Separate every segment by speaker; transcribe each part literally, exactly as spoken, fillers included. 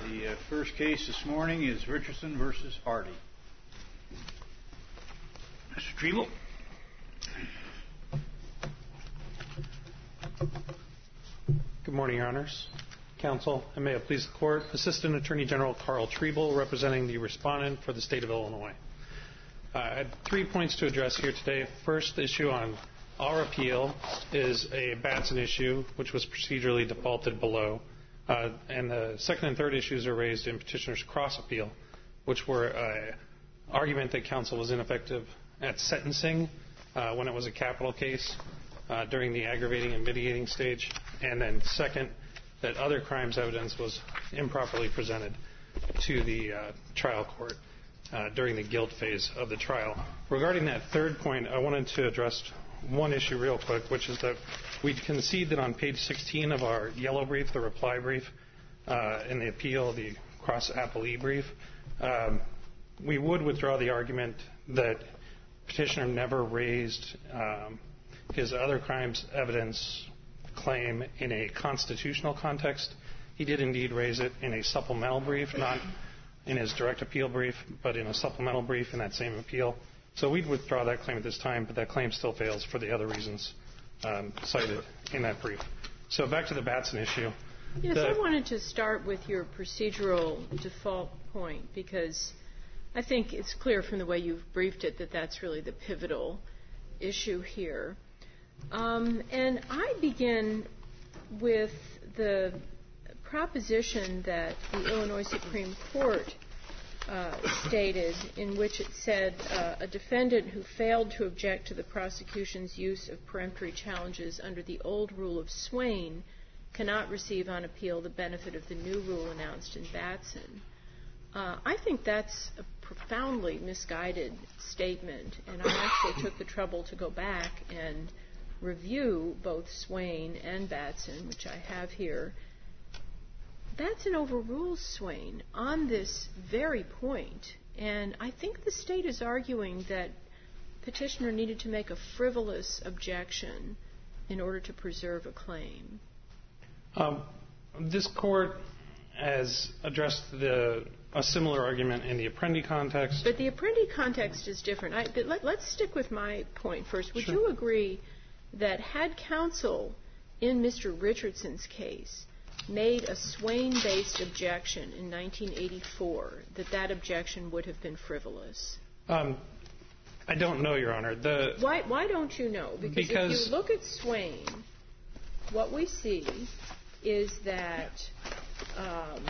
Speaker 1: The uh, first case this morning is Richardson versus Hardy. Mister Treble.
Speaker 2: Good morning, Your Honors, Counsel, and may it please the Court. Assistant Attorney General Carl Treble, representing the respondent for the State of Illinois. Uh, I had three points to address here today. First issue on our appeal is a Batson issue, which was procedurally defaulted below. Uh, and the second and third issues are raised in petitioner's cross appeal, which were an uh, argument that counsel was ineffective at sentencing uh, when it was a capital case uh, during the aggravating and mitigating stage, and then second, that other crimes evidence was improperly presented to the uh, trial court uh, during the guilt phase of the trial. Regarding that third point, I wanted to address one issue real quick, which is that we concede that on page sixteen of our yellow brief, the reply brief, uh, in the appeal, the cross-appellee brief, um, we would withdraw the argument that petitioner never raised um, his other crimes evidence claim in a constitutional context. He did indeed raise it in a supplemental brief, not in his direct appeal brief, but in a supplemental brief in that same appeal. So we'd withdraw that claim at this time, but that claim still fails for the other reasons um, cited in that brief. So back to the Batson issue.
Speaker 3: Yes,
Speaker 2: the,
Speaker 3: I wanted to start with your procedural default point, because I think it's clear from the way you've briefed it that that's really the pivotal issue here. Um, and I begin with the proposition that the Illinois Supreme Court uh, stated, in which it said uh, a defendant who failed to object to the prosecution's use of peremptory challenges under the old rule of Swain cannot receive on appeal the benefit of the new rule announced in Batson. Uh, I think that's a profoundly misguided statement, and I actually took the trouble to go back and review both Swain and Batson, which I have here. Batson overrules Swain on this very point, and I think the state is arguing that petitioner needed to make a frivolous objection in order to preserve a claim.
Speaker 2: Um, this court has addressed the, a similar argument in the Apprendi context.
Speaker 3: But the Apprendi context is different. I, but let, let's stick with my point first. Would
Speaker 2: Sure.
Speaker 3: you agree that had counsel in Mister Richardson's case made a Swain-based objection in nineteen eighty-four, that that objection would have been frivolous?
Speaker 2: Um, I don't know, Your Honor. The
Speaker 3: why, why don't you know? Because,
Speaker 2: because
Speaker 3: if you look at Swain, what we see is that um,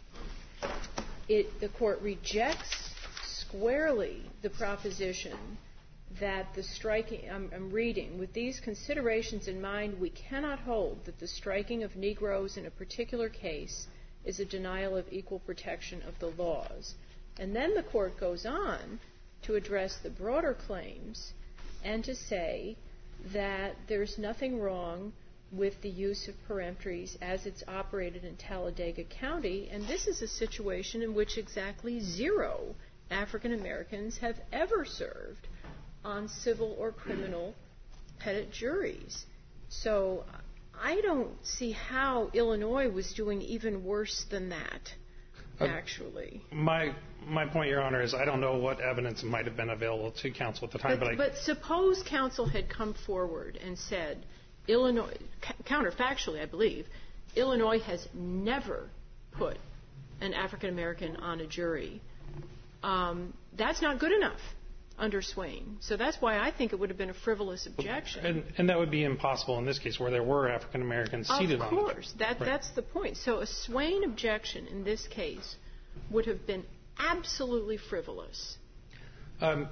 Speaker 3: it, the court rejects squarely the proposition that the striking, I'm, I'm reading, with these considerations in mind, we cannot hold that the striking of Negroes in a particular case is a denial of equal protection of the laws. And then the court goes on to address the broader claims and to say that there's nothing wrong with the use of peremptories as it's operated in Talladega County, and this is a situation in which exactly zero African Americans have ever served on civil or criminal pettit juries. So I don't see how Illinois was doing even worse than that, actually.
Speaker 2: Uh, my my point, Your Honor, is I don't know what evidence might have been available to counsel at the time.
Speaker 3: But,
Speaker 2: but, I,
Speaker 3: but suppose counsel had come forward and said, Illinois, counterfactually, I believe, Illinois has never put an African American on a jury. Um, that's not good enough under Swain. So that's why I think it would have been a frivolous objection.
Speaker 2: and, and that would be impossible in this case, where there were African Americans seated on the jury.
Speaker 3: Of course. That,
Speaker 2: right.
Speaker 3: That's the point. So a Swain objection in this case would have been absolutely frivolous.
Speaker 2: Um,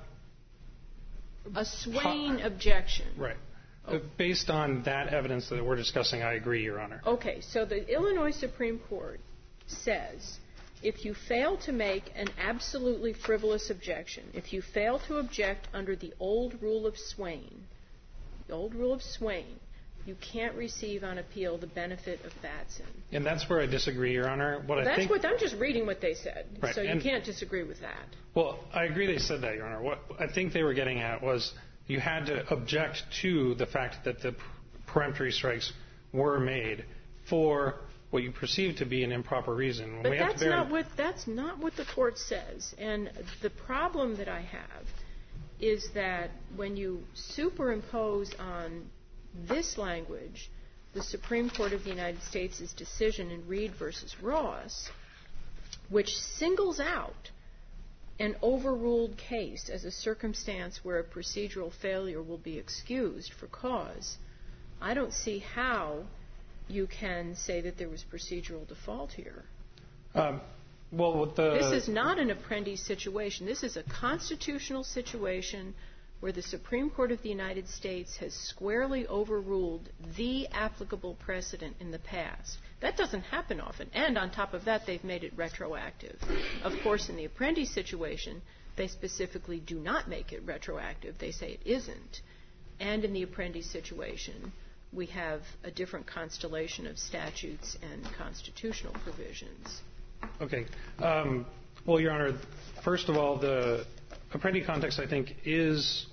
Speaker 3: a Swain ha- objection.
Speaker 2: Right. Uh, based on that evidence that we're discussing, I agree, Your Honor.
Speaker 3: Okay. So the Illinois Supreme Court says if you fail to make an absolutely frivolous objection, if you fail to object under the old rule of Swain, the old rule of Swain, you can't receive on appeal the benefit of Batson.
Speaker 2: And that's where I disagree, Your Honor. What
Speaker 3: well,
Speaker 2: I
Speaker 3: that's
Speaker 2: think,
Speaker 3: what I'm just reading what they said,
Speaker 2: right.
Speaker 3: so you
Speaker 2: and,
Speaker 3: can't disagree with that.
Speaker 2: Well, I agree they said that, Your Honor. What I think they were getting at was you had to object to the fact that the peremptory strikes were made for what you perceive to be an improper reason.
Speaker 3: But
Speaker 2: we
Speaker 3: that's
Speaker 2: have to bear
Speaker 3: not what that's not what the court says. And the problem that I have is that when you superimpose on this language the Supreme Court of the United States' decision in Reed versus Ross, which singles out an overruled case as a circumstance where a procedural failure will be excused for cause, I don't see how you can say that there was procedural default here.
Speaker 2: Um, well, with the
Speaker 3: this is not an Apprendi situation. This is a constitutional situation where the Supreme Court of the United States has squarely overruled the applicable precedent in the past. That doesn't happen often. And on top of that, they've made it retroactive. Of course, in the Apprendi situation, they specifically do not make it retroactive. They say it isn't. And in the Apprendi situation, we have a different constellation of statutes and constitutional provisions.
Speaker 2: Okay. Um, well, Your Honor, first of all, the Apprendi context, I think, is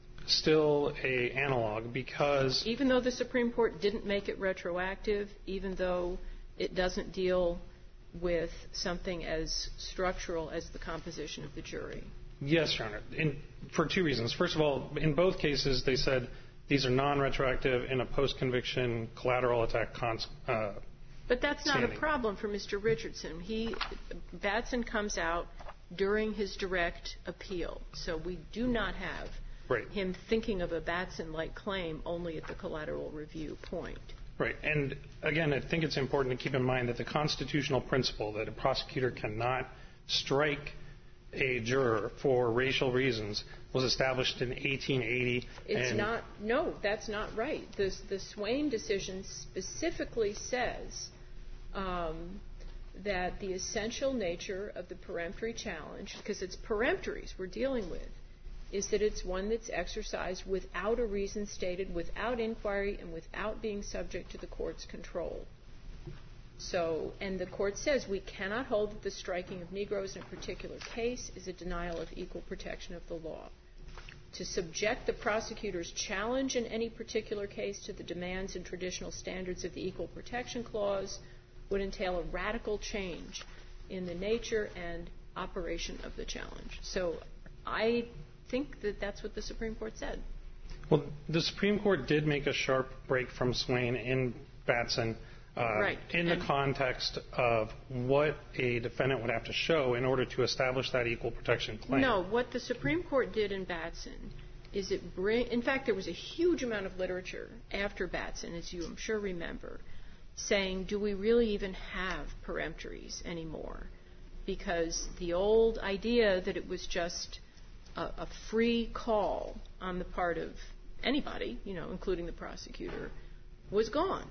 Speaker 2: still a analog because
Speaker 3: even though the Supreme Court didn't make it retroactive, even though it doesn't deal with something as structural as the composition of the jury.
Speaker 2: Yes, Your Honor, in, for two reasons. First of all, in both cases, they said these are non-retroactive in a post-conviction collateral attack cons- uh
Speaker 3: But that's not
Speaker 2: standing.
Speaker 3: a problem for Mister Richardson. He, Batson comes out during his direct appeal. So we do not have
Speaker 2: right.
Speaker 3: him thinking of a Batson-like claim only at the collateral review point.
Speaker 2: Right. And again, I think it's important to keep in mind that the constitutional principle that a prosecutor cannot strike a juror for racial reasons was established in eighteen eighty.
Speaker 3: It's
Speaker 2: and
Speaker 3: not, no, that's not right. The, the Swain decision specifically says um, that the essential nature of the peremptory challenge, because it's peremptories we're dealing with, is that it's one that's exercised without a reason stated, without inquiry, and without being subject to the court's control. So, and the court says we cannot hold that the striking of Negroes in a particular case is a denial of equal protection of the law. To subject the prosecutor's challenge in any particular case to the demands and traditional standards of the Equal Protection Clause would entail a radical change in the nature and operation of the challenge. So I think that that's what the Supreme Court said.
Speaker 2: Well, the Supreme Court did make a sharp break from Swain in Batson uh,
Speaker 3: right.
Speaker 2: in the
Speaker 3: and
Speaker 2: context of what a defendant would have to show in order to establish that equal protection claim.
Speaker 3: No, what the Supreme Court did in Batson is it bring. In fact, there was a huge amount of literature after Batson, as you I'm sure remember, saying, do we really even have peremptories anymore? Because the old idea that it was just a, a free call on the part of anybody, you know, including the prosecutor, was gone.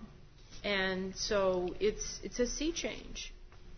Speaker 3: And so it's it's a sea change.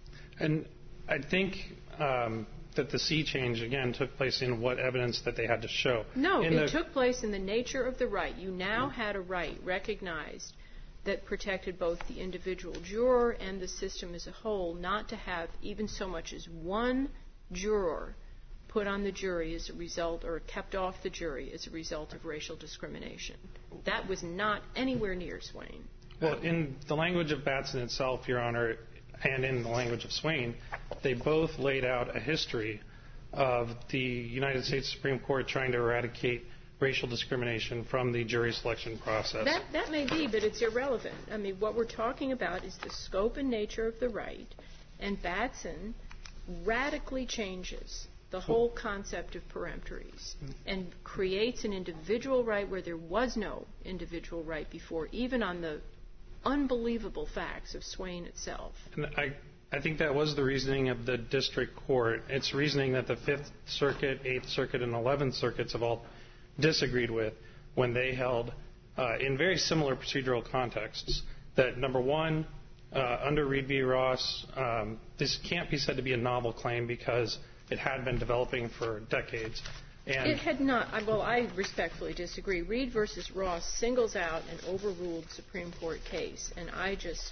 Speaker 2: And I think um, that the sea change, again, took place in what evidence that they had to show.
Speaker 3: No,
Speaker 2: in
Speaker 3: it
Speaker 2: the,
Speaker 3: took place in the nature of the right. You now had a right recognized that protected both the individual juror and the system as a whole not to have even so much as one juror put on the jury as a result, or kept off the jury as a result of racial discrimination. That was not anywhere near Swain.
Speaker 2: Well, in the language of Batson itself, Your Honor, and in the language of Swain, they both laid out a history of the United States Supreme Court trying to eradicate racial discrimination from the jury selection process.
Speaker 3: That, that may be, but it's irrelevant. I mean, what we're talking about is the scope and nature of the right, and Batson radically changes the whole concept of peremptories and creates an individual right where there was no individual right before, even on the unbelievable facts of Swain itself.
Speaker 2: And I, I think that was the reasoning of the district court. It's reasoning that the Fifth Circuit, Eighth Circuit, and Eleventh Circuits have all disagreed with when they held, uh, in very similar procedural contexts, that number one, uh, under Reed v. Ross, um, this can't be said to be a novel claim because it had been developing for decades. And
Speaker 3: it had not. Well, I respectfully disagree. Reed versus Ross singles out an overruled Supreme Court case, and I just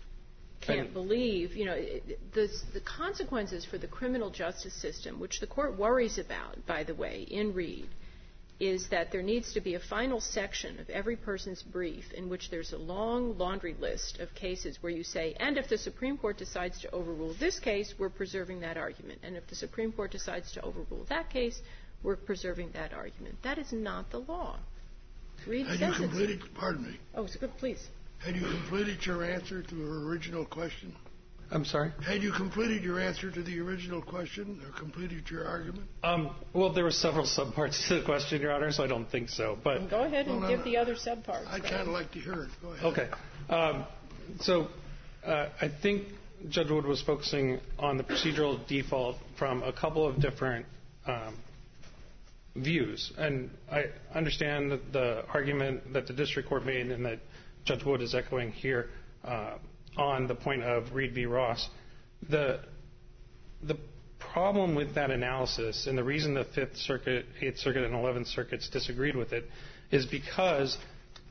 Speaker 3: can't
Speaker 2: and,
Speaker 3: believe, you know, the, the consequences for the criminal justice system, which the court worries about, by the way, in Reed, is that there needs to be a final section of every person's brief in which there's a long laundry list of cases where you say, and if the Supreme Court decides to overrule this case, we're preserving that argument. And if the Supreme Court decides to overrule that case, we're preserving that argument. That is not the law. Reed
Speaker 4: Had
Speaker 3: says
Speaker 4: you completed, pardon me.
Speaker 3: Oh, so good, please.
Speaker 4: Had you completed your answer to her original question?
Speaker 2: I'm sorry?
Speaker 4: Had you completed your answer to the original question or completed your argument?
Speaker 2: Um, well, there were several subparts to the question, Your Honor, so I don't think so. But
Speaker 3: well, go ahead and
Speaker 4: well,
Speaker 3: give
Speaker 4: no,
Speaker 3: the other subparts.
Speaker 4: I'd kind of like to hear it. Go ahead.
Speaker 2: Okay. Um, so uh, I think Judge Wood was focusing on the procedural default from a couple of different um, views. And I understand that the argument that the district court made and that Judge Wood is echoing here uh, on the point of Reed v. Ross. The, the problem with that analysis, and the reason the Fifth Circuit, Eighth Circuit, and Eleventh Circuits disagreed with it, is because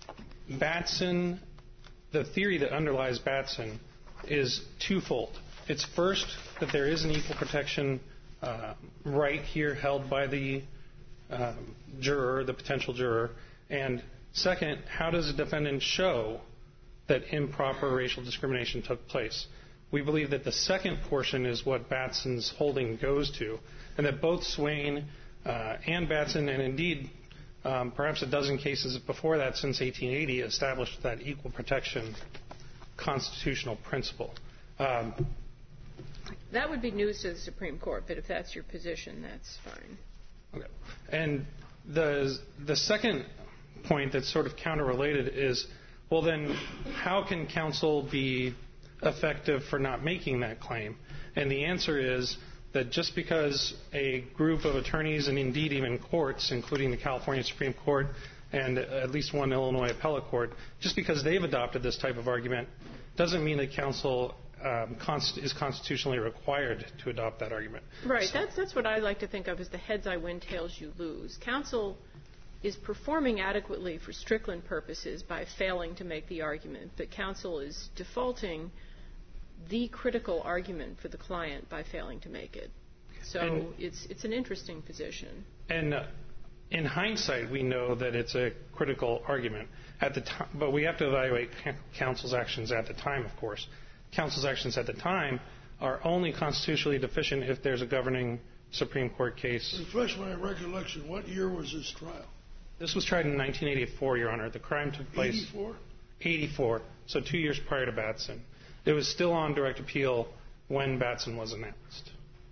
Speaker 2: Batson, the theory that underlies Batson, is twofold. It's first that there is an equal protection uh, right here held by the uh, juror, the potential juror, and second, how does a defendant show that improper racial discrimination took place? We believe that the second portion is what Batson's holding goes to, and that both Swain uh, and Batson, and indeed um, perhaps a dozen cases before that since eighteen eighty, established that equal protection constitutional principle. Um,
Speaker 3: that would be news to the Supreme Court, but if that's your position, that's fine.
Speaker 2: Okay. And the the second point that's sort of counter-related is, well, then how can counsel be effective for not making that claim? And the answer is that just because a group of attorneys and indeed even courts, including the California Supreme Court and at least one Illinois appellate court, just because they've adopted this type of argument doesn't mean that counsel um, const- is constitutionally required to adopt that argument.
Speaker 3: Right. So that's, that's what I like to think of as the heads I win, tails you lose. Counsel is performing adequately for Strickland purposes by failing to make the argument, but counsel is defaulting the critical argument for the client by failing to make it. So and it's it's an interesting position.
Speaker 2: And uh, in hindsight, we know that it's a critical argument at the time, but we have to evaluate counsel's actions at the time, of course. Counsel's actions at the time are only constitutionally deficient if there's a governing Supreme Court case.
Speaker 4: Refresh my recollection. What year was this trial?
Speaker 2: This was tried in nineteen eighty-four, Your Honor. The crime took place...
Speaker 4: eighty-four?
Speaker 2: eighty-four, so two years prior to Batson. It was still on direct appeal when Batson was announced.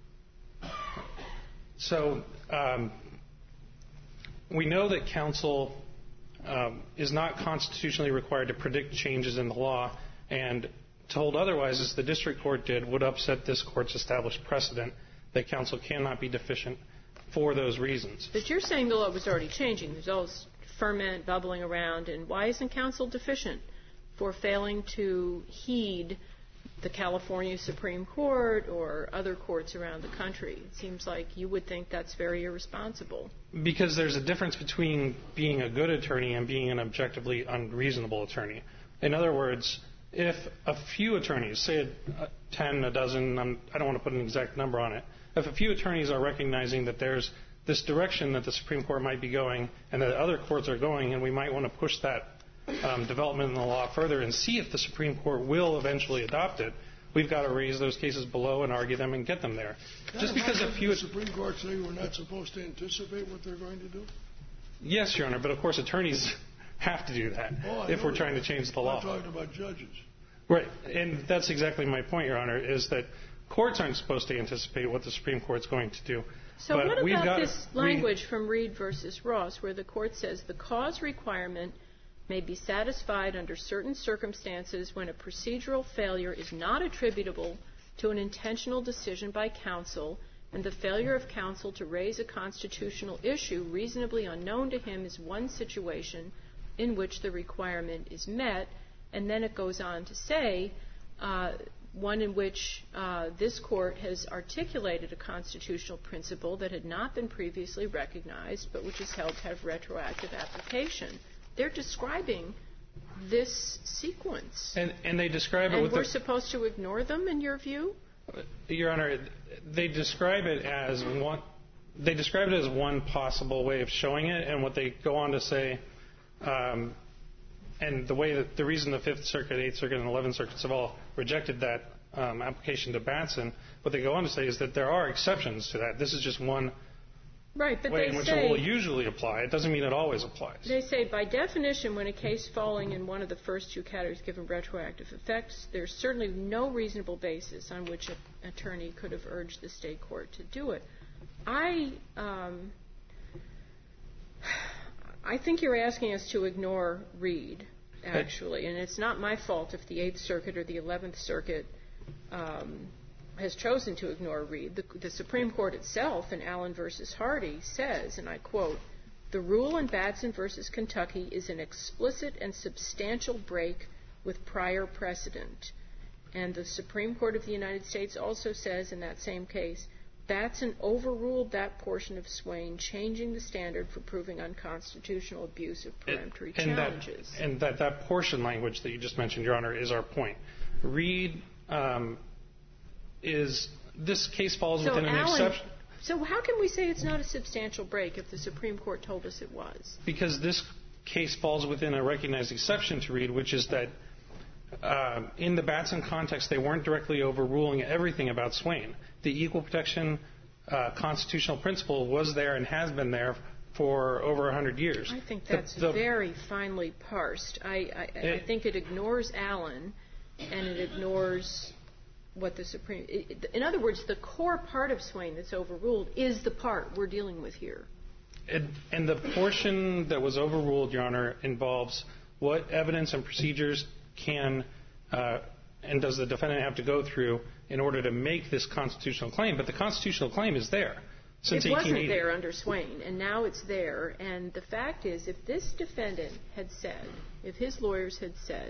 Speaker 2: So um, we know that counsel um, is not constitutionally required to predict changes in the law, and to hold otherwise, as the district court did, would upset this court's established precedent that counsel cannot be deficient for those reasons.
Speaker 3: But you're saying the law was already changing. There's all this ferment bubbling around, and why isn't counsel deficient for failing to heed the California Supreme Court or other courts around the country? It seems like you would think that's very irresponsible. Because
Speaker 2: there's a difference between being a good attorney and being an objectively unreasonable attorney. In other words, if a few attorneys, say a, ten, a dozen, I'm, I don't want to put an exact number on it, if a few attorneys are recognizing that there's this direction that the Supreme Court might be going and that other courts are going, and we might want to push that um, development in the law further and see if the Supreme Court will eventually adopt it, we've got to raise those cases below and argue them and get them there.
Speaker 4: That
Speaker 2: Just because a few...
Speaker 4: The Supreme Court say we're not supposed to anticipate what they're going to do?
Speaker 2: Yes, Your Honor, but of course attorneys have to do that
Speaker 4: oh,
Speaker 2: if we're trying to change the law.
Speaker 4: I'm talking about judges.
Speaker 2: Right, and that's exactly my point, Your Honor, is that courts aren't supposed to anticipate what the Supreme Court's going to do.
Speaker 3: So
Speaker 2: but
Speaker 3: what
Speaker 2: we've
Speaker 3: about
Speaker 2: got
Speaker 3: this language from Reed versus Ross, where the court says the cause requirement may be satisfied under certain circumstances when a procedural failure is not attributable to an intentional decision by counsel, and the failure of counsel to raise a constitutional issue reasonably unknown to him is one situation in which the requirement is met. And then it goes on to say, uh, one in which uh, this court has articulated a constitutional principle that had not been previously recognized, but which is held to have retroactive application. They're describing this sequence.
Speaker 2: And, and they describe it
Speaker 3: and
Speaker 2: with
Speaker 3: we're
Speaker 2: the,
Speaker 3: supposed to ignore them, in your view?
Speaker 2: Your Honor, they describe it as one, they describe it as one possible way of showing it, and what they go on to say, um, and the way that the reason the Fifth Circuit, Eighth Circuit, and Eleventh Circuits have all rejected that um, application to Batson, what they go on to say is that there are exceptions to that. This is just one
Speaker 3: right, but
Speaker 2: way
Speaker 3: they
Speaker 2: in which
Speaker 3: say,
Speaker 2: it will usually apply. It doesn't mean it always applies.
Speaker 3: They say, by definition, when a case falling in one of the first two categories given retroactive effects, there's certainly no reasonable basis on which an attorney could have urged the state court to do it. I, um, I think you're asking us to ignore Reed, actually, and it's not my fault if the Eighth Circuit or the Eleventh Circuit um, has chosen to ignore Reed. The, the Supreme Court itself in Allen versus Hardy says, and I quote, "The rule in Batson versus Kentucky is an explicit and substantial break with prior precedent." And the Supreme Court of the United States also says in that same case, Batson overruled that portion of Swain, changing the standard for proving unconstitutional abuse of peremptory
Speaker 2: and
Speaker 3: challenges.
Speaker 2: That, and that, that portion language that you just mentioned, Your Honor, is our point. Reed um, is, this case falls
Speaker 3: so
Speaker 2: within an
Speaker 3: Allen,
Speaker 2: exception.
Speaker 3: So how can we say it's not a substantial break if the Supreme Court told us it was?
Speaker 2: Because this case falls within a recognized exception to Reed, which is that uh, in the Batson context, they weren't directly overruling everything about Swain. The equal protection uh, constitutional principle was there and has been there for over one hundred years.
Speaker 3: I think that's
Speaker 2: the, the,
Speaker 3: very finely parsed. I, I,
Speaker 2: it,
Speaker 3: I think it ignores Allen, and it ignores what the Supreme... It, in other words, the core part of Swain that's overruled is the part we're dealing with here.
Speaker 2: It, and the portion that was overruled, Your Honor, involves what evidence and procedures can uh, and does the defendant have to go through in order to make this constitutional claim. But the constitutional claim is there since
Speaker 3: eighteen eighty. It wasn't there under Swain, and now it's there. And the fact is, if this defendant had said, if his lawyers had said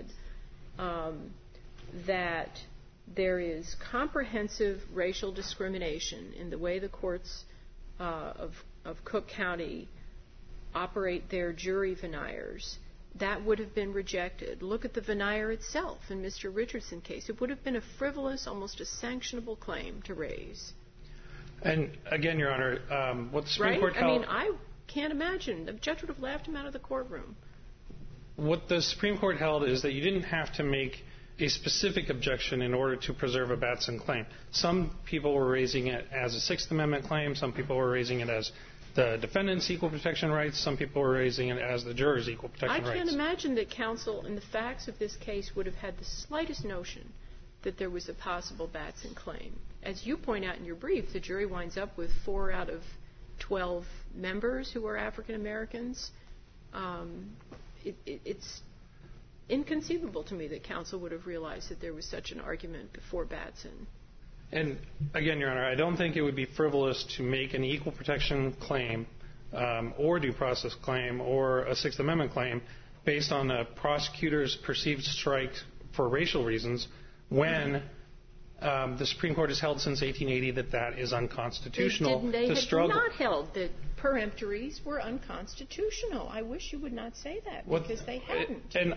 Speaker 3: um, that there is comprehensive racial discrimination in the way the courts uh, of, of Cook County operate their jury veneers, that would have been rejected. Look at the veneer itself in Mister Richardson's case. It would have been a frivolous, almost a sanctionable claim to raise.
Speaker 2: And again, Your Honor, um, what the Supreme
Speaker 3: right?
Speaker 2: Court held...
Speaker 3: I mean, I can't imagine. The judge would have laughed him out of the courtroom.
Speaker 2: What the Supreme Court held is that you didn't have to make a specific objection in order to preserve a Batson claim. Some people were raising it as a Sixth Amendment claim. Some people were raising it as the defendant's equal protection rights. Some people were raising it as the juror's equal protection rights.
Speaker 3: I can't imagine that counsel, in the facts of this case, would have had the slightest notion that there was a possible Batson claim. As you point out in your brief, the jury winds up with four out of twelve members who are African Americans. Um, it, it, it's inconceivable to me that counsel would have realized that there was such an argument before Batson.
Speaker 2: And again, Your Honor, I don't think it would be frivolous to make an equal protection claim um, or due process claim or a Sixth Amendment claim based on a prosecutor's perceived strike for racial reasons when um, the Supreme Court has held since eighteen eighty that that is unconstitutional.
Speaker 3: They, didn't, they
Speaker 2: to
Speaker 3: had
Speaker 2: struggle.
Speaker 3: not held that peremptories were unconstitutional. I wish you would not say that,
Speaker 2: What,
Speaker 3: because they hadn't.
Speaker 2: And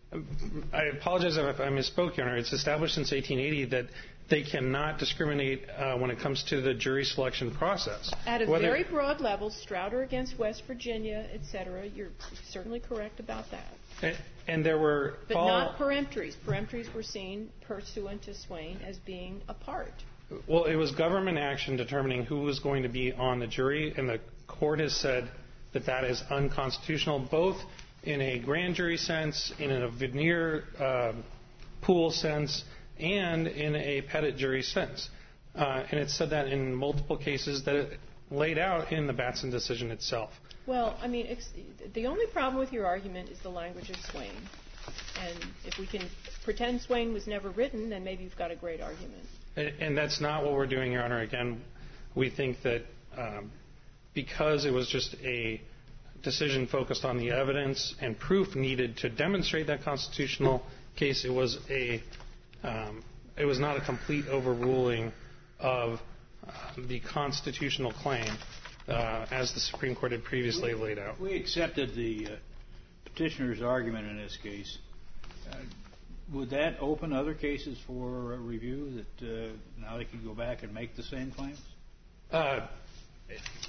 Speaker 2: I apologize if I misspoke, Your Honor. It's established since eighteen eighty that they cannot discriminate uh, when it comes to the jury selection process.
Speaker 3: At a
Speaker 2: Whether,
Speaker 3: very broad level, Strouder against West Virginia, et cetera, you're certainly correct about that.
Speaker 2: And, and there were...
Speaker 3: But
Speaker 2: fall,
Speaker 3: not peremptories. Peremptories were seen, pursuant to Swain, as being a part.
Speaker 2: Well, it was government action determining who was going to be on the jury, and the court has said that that is unconstitutional, both in a grand jury sense, in a veneer uh, pool sense, and in a petit jury sense. Uh, and it said that in multiple cases that it laid out in the Batson decision itself.
Speaker 3: Well, I mean, ex- the only problem with your argument is the language of Swain. And if we can pretend Swain was never written, then maybe you've got a great argument.
Speaker 2: And, and that's not what we're doing, Your Honor. Again, we think that um, because it was just a decision focused on the evidence and proof needed to demonstrate that constitutional case, it was a um, it was not a complete overruling of uh, the constitutional claim uh, as the Supreme Court had previously laid out.
Speaker 1: If we accepted the uh, petitioner's argument in this case, uh, would that open other cases for uh, review that uh, now they can go back and make the same claims?
Speaker 2: Uh,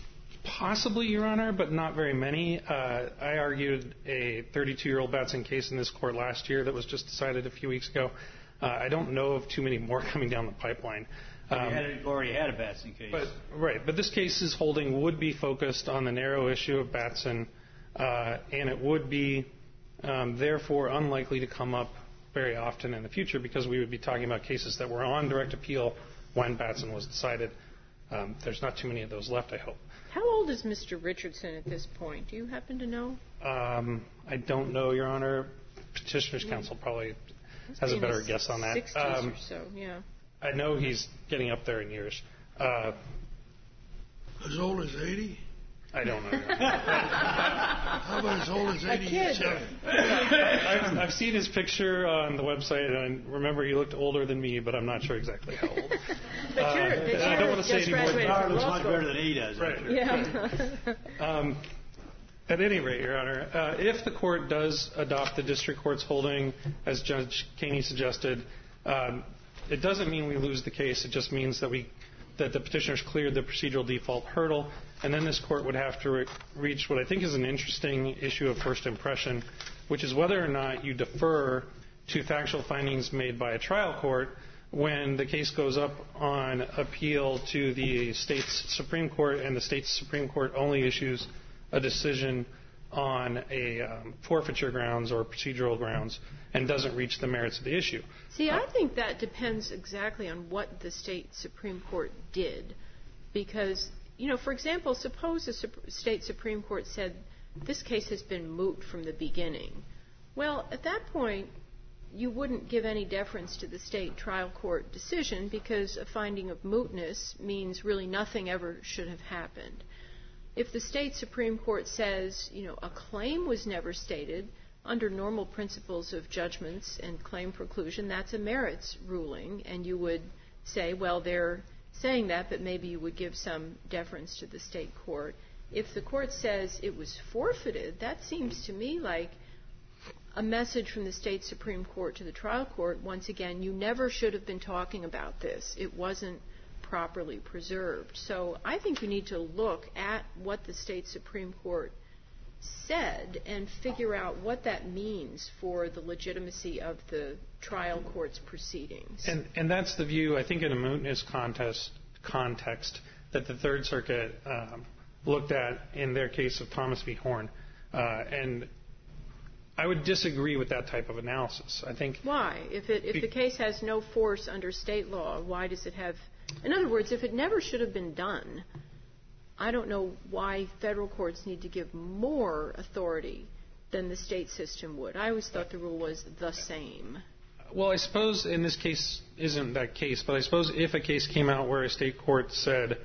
Speaker 2: Possibly, Your Honor, but not very many. Uh, I argued a thirty-two-year-old Batson case in this court last year that was just decided a few weeks ago. Uh, I don't know of too many more coming down the pipeline.
Speaker 1: Um, you
Speaker 2: had,
Speaker 1: already had a Batson case.
Speaker 2: But, right, but this case's holding would be focused on the narrow issue of Batson, uh, and it would be, um, therefore, unlikely to come up very often in the future because we would be talking about cases that were on direct appeal when Batson was decided. Um, there's not too many of those left, I hope.
Speaker 3: How old is Mister Richardson at this point? Do you happen to know?
Speaker 2: Um, I don't know, Your Honor. Petitioner's counsel probably has a better guess on that.
Speaker 3: sixties
Speaker 2: um,
Speaker 3: or so, yeah.
Speaker 2: I know he's getting up there in years. Uh,
Speaker 4: as old as eighty?
Speaker 2: I don't know.
Speaker 4: How about as old as eighty-seven?
Speaker 2: I've, I've seen his picture on the website, and I remember he looked older than me, but I'm not sure exactly how old.
Speaker 3: But uh, you're, but
Speaker 2: I don't want to say any more.
Speaker 1: He looks much better than he does.
Speaker 2: Right.
Speaker 3: Yeah.
Speaker 2: um, at any rate, Your Honor, uh, if the court does adopt the district court's holding, as Judge Kaney suggested, um, it doesn't mean we lose the case. It just means that we that the petitioners cleared the procedural default hurdle, and then this court would have to re- reach what I think is an interesting issue of first impression, which is whether or not you defer to factual findings made by a trial court when the case goes up on appeal to the state's Supreme Court, and the state's Supreme Court only issues a decision on a um, forfeiture grounds or procedural grounds and doesn't reach the merits of the issue.
Speaker 3: See, I think that depends exactly on what the state Supreme Court did. Because, you know, for example, suppose the Sup- state Supreme Court said this case has been moot from the beginning. Well, at that point, you wouldn't give any deference to the state trial court decision because a finding of mootness means really nothing ever should have happened. If the state Supreme Court says, you know, a claim was never stated, under normal principles of judgments and claim preclusion, that's a merits ruling, and you would say, well, they're saying that, but maybe you would give some deference to the state court. If the court says it was forfeited, that seems to me like a message from the state Supreme Court to the trial court. Once again, you never should have been talking about this. It wasn't properly preserved. So I think you need to look at what the state Supreme Court said and figure out what that means for the legitimacy of the trial court's proceedings.
Speaker 2: And, and that's the view, I think, in a mootness contest, context that the Third Circuit um, looked at in their case of Thomas v. Horn. Uh, and I would disagree with that type of analysis. I think.
Speaker 3: Why? If, it, if be, the case has no force under state law, why does it have... In other words, if it never should have been done, I don't know why federal courts need to give more authority than the state system would. I always thought the rule was the same.
Speaker 2: Well, I suppose in this case isn't that case, but I suppose if a case came out where a state court said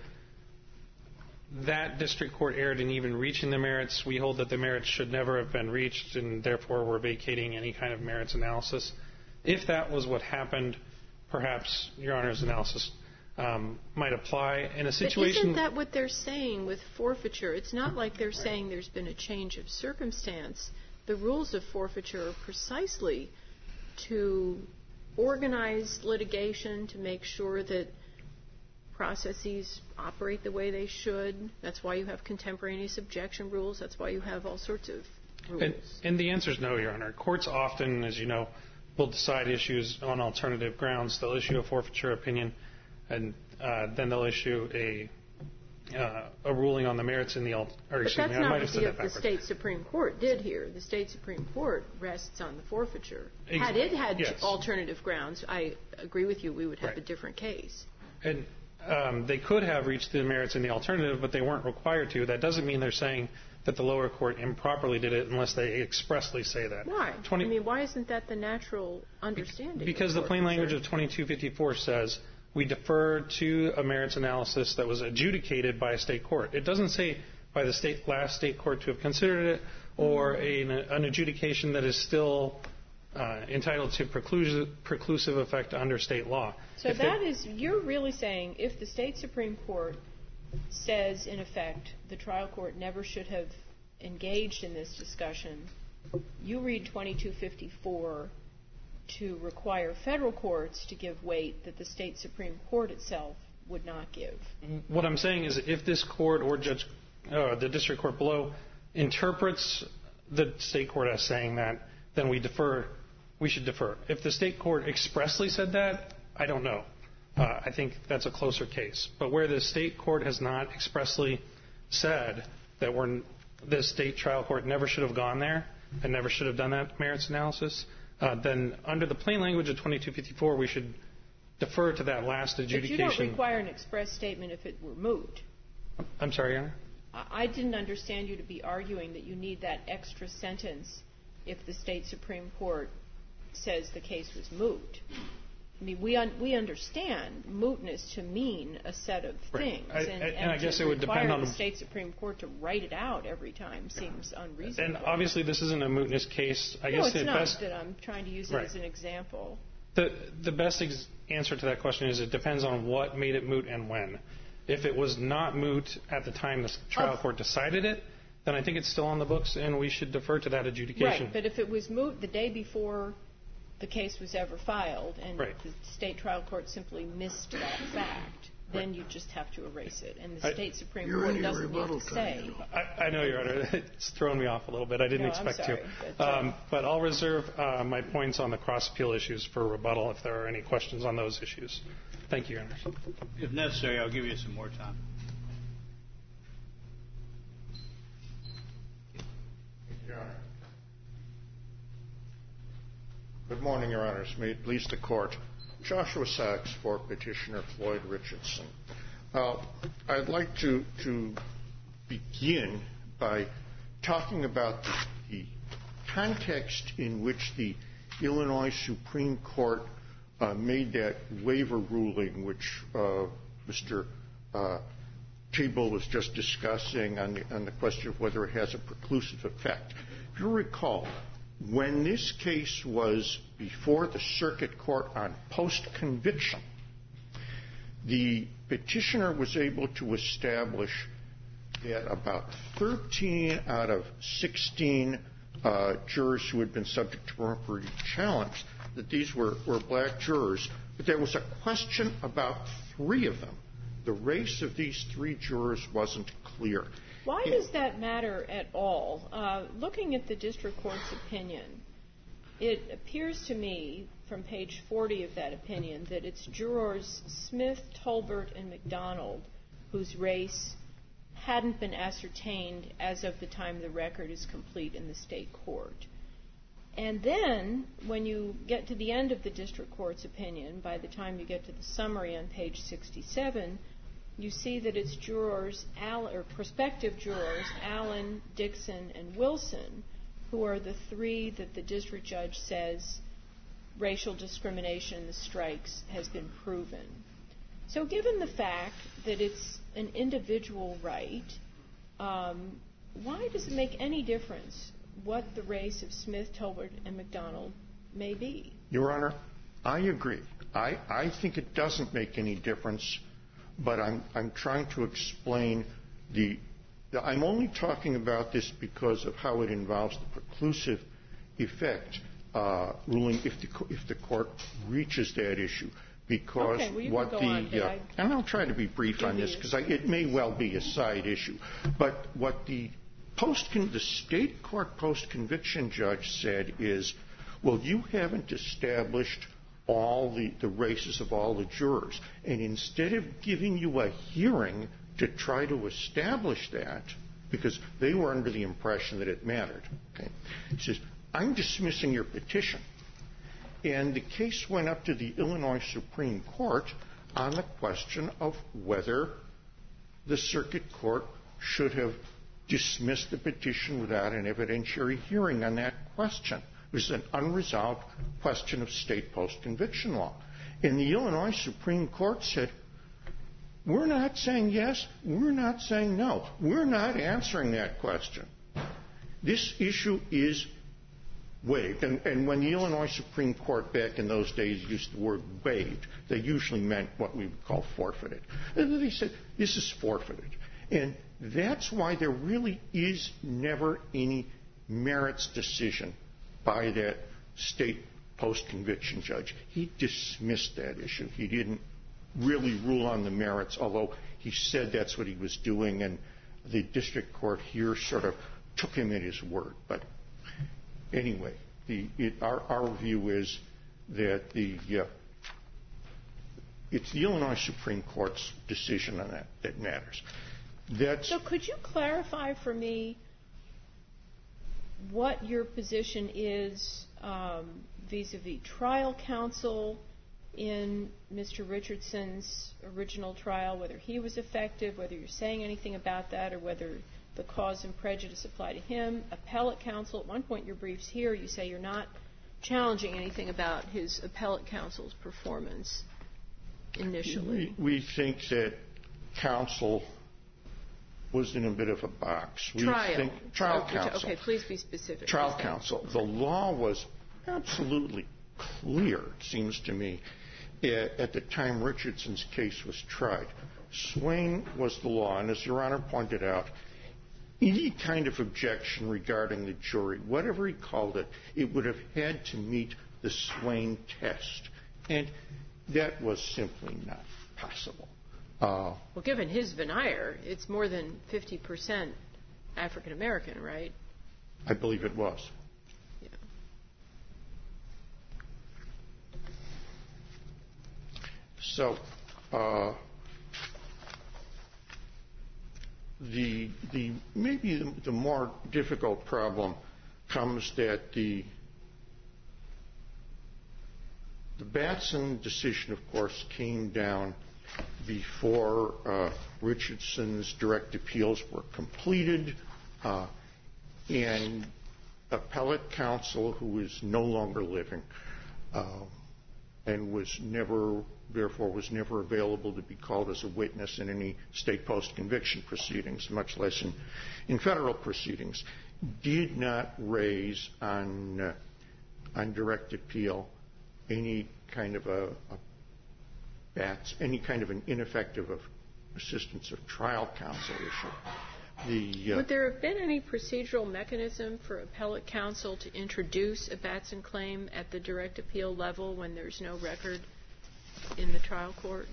Speaker 2: that district court erred in even reaching the merits, we hold that the merits should never have been reached, and therefore we're vacating any kind of merits analysis. If that was what happened, perhaps Your Honor's analysis Um, might apply in a situation.
Speaker 3: But isn't that what they're saying with forfeiture? It's not like they're saying there's been a change of circumstance. The rules of forfeiture are precisely to organize litigation, to make sure that processes operate the way they should. That's why you have contemporaneous objection rules. That's why you have all sorts of rules.
Speaker 2: And, and the answer is no, Your Honor. Courts often, as you know, will decide issues on alternative grounds. They'll issue a forfeiture opinion, and uh, then they'll issue a uh, a ruling on the merits in the alt- or
Speaker 3: but
Speaker 2: excuse
Speaker 3: that's
Speaker 2: me, I
Speaker 3: not
Speaker 2: might
Speaker 3: what
Speaker 2: have said
Speaker 3: the,
Speaker 2: that backwards.
Speaker 3: the state Supreme Court did here. The state Supreme Court rests on the forfeiture.
Speaker 2: Ex-
Speaker 3: had it had
Speaker 2: yes.
Speaker 3: alternative grounds, I agree with you, we would have
Speaker 2: right.
Speaker 3: a different case.
Speaker 2: And um, they could have reached the merits in the alternative, but they weren't required to. That doesn't mean they're saying that the lower court improperly did it unless they expressly say that.
Speaker 3: Why?
Speaker 2: twenty
Speaker 3: I mean, why isn't that the natural understanding?
Speaker 2: Because the plain language of twenty-two fifty-four says we defer to a merits analysis that was adjudicated by a state court. It doesn't say by the state last state court to have considered it, or a, an adjudication that is still uh, entitled to preclusive, preclusive effect under state law.
Speaker 3: So
Speaker 2: if
Speaker 3: that
Speaker 2: they,
Speaker 3: is, you're really saying if the state Supreme Court says, in effect, the trial court never should have engaged in this discussion, you read twenty-two fifty-four to require federal courts to give weight that the state Supreme Court itself would not give.
Speaker 2: What I'm saying is if this court or Judge uh, the district court below interprets the state court as saying that, then we defer. We should defer. If the state court expressly said that, I don't know. Uh, I think that's a closer case. But where the state court has not expressly said that we're, the state trial court never should have gone there and never should have done that merits analysis, uh, then under the plain language of twenty-two fifty-four, we should defer to that last adjudication.
Speaker 3: But you don't require an express statement if it were moot.
Speaker 2: I'm sorry, Your Honor?
Speaker 3: I didn't understand you to be arguing that you need that extra sentence if the state Supreme Court says the case was moot. I mean, we un- we understand mootness to mean a set of things,
Speaker 2: right. I,
Speaker 3: and,
Speaker 2: I,
Speaker 3: and,
Speaker 2: and I
Speaker 3: to
Speaker 2: guess it would depend on
Speaker 3: the state Supreme Court to write it out every time seems unreasonable.
Speaker 2: And obviously, this isn't a mootness case. I
Speaker 3: no,
Speaker 2: guess
Speaker 3: it's
Speaker 2: the
Speaker 3: not.
Speaker 2: best,
Speaker 3: That I'm trying to use it
Speaker 2: right.
Speaker 3: as an example.
Speaker 2: The the best ex- answer to that question is it depends on what made it moot and when. If it was not moot at the time the trial court decided it, then I think it's still on the books, and we should defer to that adjudication.
Speaker 3: Right, but if it was moot the day before the case was ever filed, and
Speaker 2: right.
Speaker 3: the state trial court simply missed that fact, then right. you just have to erase it. And the
Speaker 2: I,
Speaker 3: state Supreme Court doesn't need to say.
Speaker 2: I, I know, Your Honor. It's thrown me off a little bit. I didn't
Speaker 3: no,
Speaker 2: expect
Speaker 3: I'm sorry,
Speaker 2: to.
Speaker 3: But, uh,
Speaker 2: um, but I'll reserve uh, my points on the cross-appeal issues for rebuttal if there are any questions on those issues. Thank you, Your Honor.
Speaker 1: If necessary, I'll give you some more time.
Speaker 5: Your Honor. Good morning, Your Honors. May it please the Court. Joshua Sachs for Petitioner Floyd Richardson. Uh, I'd like to, to begin by talking about the, the context in which the Illinois Supreme Court uh, made that waiver ruling, which uh, Mister Uh, Tebow was just discussing on the, on the question of whether it has a preclusive effect. If you recall, when this case was before the circuit court on post-conviction, the petitioner was able to establish that about thirteen out of sixteen uh, jurors who had been subject to peremptory challenge, that these were, were black jurors, but there was a question about three of them. The race of these three jurors wasn't clear.
Speaker 3: Why does that matter at all? Uh, looking at the district court's opinion, it appears to me from page forty of that opinion that it's jurors Smith, Tolbert, and McDonald whose race hadn't been ascertained as of the time the record is complete in the state court. And then, when you get to the end of the district court's opinion, by the time you get to the summary on page sixty-seven, you see that it's jurors, or prospective jurors, Allen, Dixon, and Wilson, who are the three that the district judge says racial discrimination in the strikes has been proven. So given the fact that it's an individual right, um, why does it make any difference what the race of Smith, Tolbert, and McDonald may be?
Speaker 5: Your Honor, I agree. I, I think it doesn't make any difference, but I'm, I'm trying to explain the, the... I'm only talking about this because of how it involves the preclusive effect uh, ruling if the, if the court reaches that issue. Because
Speaker 3: okay, well,
Speaker 5: what
Speaker 3: the...
Speaker 5: On, uh, and I'll try to be brief on this because it may well be a side issue. But what the Post the state court post-conviction judge said is, well, you haven't established all the, the races of all the jurors. And instead of giving you a hearing to try to establish that, because they were under the impression that it mattered, okay, he says, I'm dismissing your petition. And the case went up to the Illinois Supreme Court on the question of whether the circuit court should have dismissed the petition without an evidentiary hearing on that question. It was an unresolved question of state post-conviction law. And the Illinois Supreme Court said, we're not saying yes, we're not saying no. We're not answering that question. This issue is waived. And, and when the Illinois Supreme Court back in those days used the word waived, they usually meant what we would call forfeited. And they said, this is forfeited. And that's why there really is never any merits decision by that state post-conviction judge. He dismissed that issue. He didn't really rule on the merits, although he said that's what he was doing. And the district court here sort of took him at his word. But anyway, the, it, our, our view is that the uh, it's the Illinois Supreme Court's decision on that that matters. That's
Speaker 3: so could you clarify for me what your position is um, vis-a-vis trial counsel in Mister Richardson's original trial, whether he was effective, whether you're saying anything about that, or whether the cause and prejudice apply to him? Appellate counsel, at one point in your briefs here, you say you're not challenging anything about his appellate counsel's performance initially.
Speaker 5: We, we think that counsel was in a bit of a box. We
Speaker 3: Trial.
Speaker 5: think trial
Speaker 3: okay,
Speaker 5: counsel.
Speaker 3: Okay, please be specific.
Speaker 5: Trial counsel. The law was absolutely clear, it seems to me, at the time Richardson's case was tried. Swain was the law, and as Your Honor pointed out, any kind of objection regarding the jury, whatever he called it, it would have had to meet the Swain test. And that was simply not possible. Uh,
Speaker 3: well, given his veneer, it's more than fifty percent African American, right?
Speaker 5: I believe it was.
Speaker 3: Yeah.
Speaker 5: So, uh, the the maybe the, the more difficult problem comes that the the Batson decision, of course, came down before uh, Richardson's direct appeals were completed, uh, and appellate counsel, who is no longer living uh, and was never, therefore, was never available to be called as a witness in any state post-conviction proceedings, much less in, in federal proceedings, did not raise on uh, on direct appeal any kind of a, a Bats, any kind of an ineffective of assistance of trial counsel issue. The, uh,
Speaker 3: Would there have been any procedural mechanism for appellate counsel to introduce a Batson claim at the direct appeal level when there's no record in the trial court?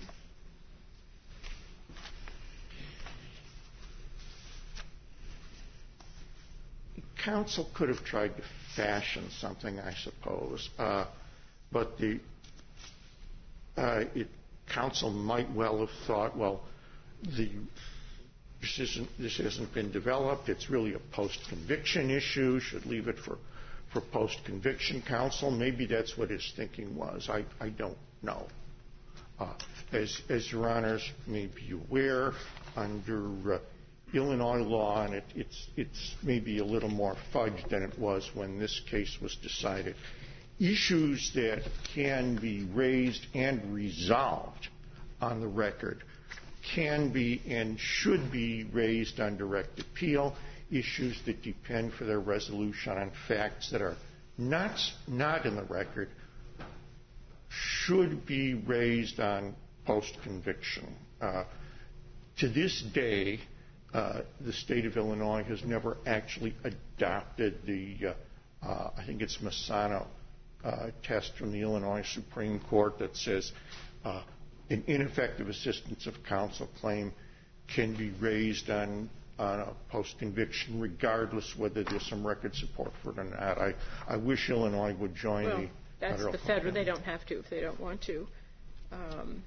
Speaker 5: Counsel could have tried to fashion something, I suppose, uh, but the uh, it counsel might well have thought, well, the, this, isn't, this hasn't been developed. It's really a post-conviction issue. Should leave it for, for post-conviction counsel. Maybe that's what his thinking was. I, I don't know. Uh, as, as Your Honors may be aware, under uh, Illinois law, and it, it's, it's maybe a little more fudged than it was when this case was decided, issues that can be raised and resolved on the record can be and should be raised on direct appeal. Issues that depend for their resolution on facts that are not, not in the record should be raised on post-conviction. Uh, to this day, uh, the state of Illinois has never actually adopted the, uh, uh, I think it's Massano, Uh, test from the Illinois Supreme Court that says uh, an ineffective assistance of counsel claim can be raised on, on a post-conviction regardless whether there's some record support for it or not. I, I wish Illinois would join
Speaker 3: well,
Speaker 5: the
Speaker 3: that's
Speaker 5: federal
Speaker 3: the federal.
Speaker 5: court.
Speaker 3: They don't have to if they don't want to. Um,